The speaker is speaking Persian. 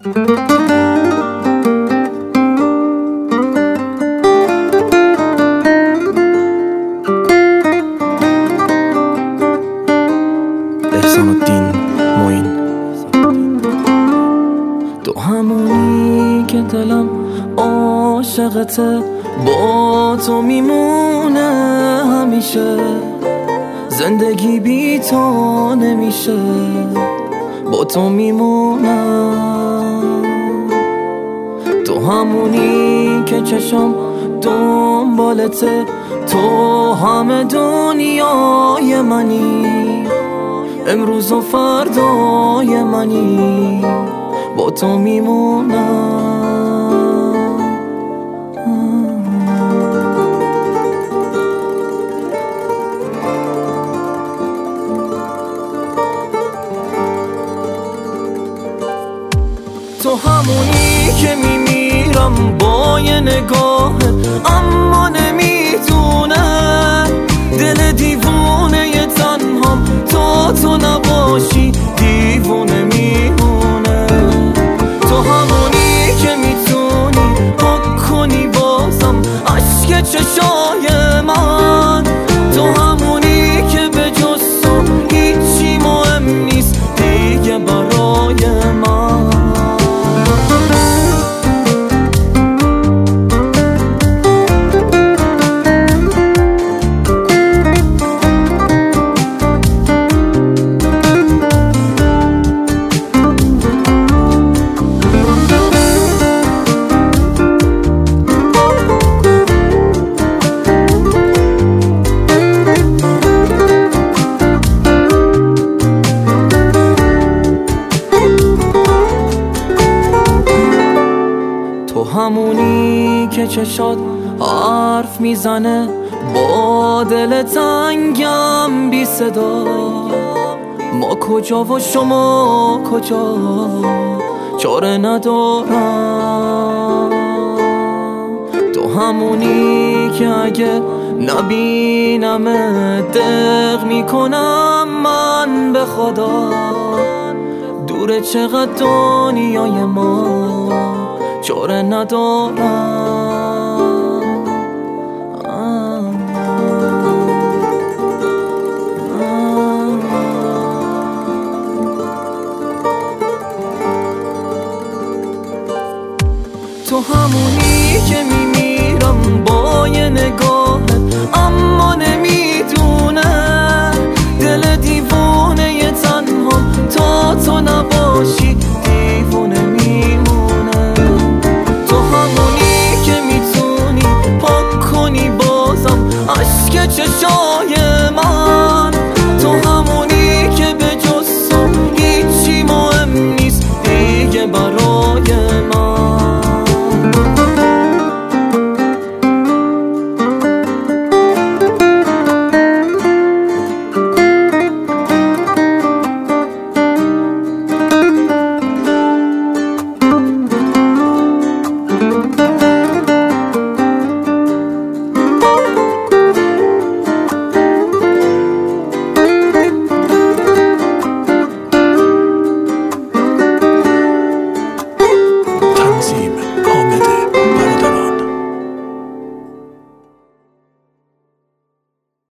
احسان الدین معین. تو همونی که دلم عاشقته، با تو میمونه همیشه، زندگی بی تو نمیشه، با تو میمونم. تو همونی که چشم دنبالته، تو همه دنیای منی، امروز و فردای منی، با تو میمونم. تو همونی که میمیرم با یه نگاهت، اما نمیتونه دل دیوونه ی تنهام، تو نباشی دیوونه میمونه. تو همونی که میتونی پاک کنی بازم اشک چشای من، تو همونی که به جز تو هیچی مهم نیست دیگه برای من. تو همونی که چشات حرف میزنه با دل تنگم بی صدا، ما کجا و شما کجا چاره ندارم. تو همونی که اگه نبینم دق میکنم من به خدا، دوره چقدر دنیای ما چاره ندارم. تو همونی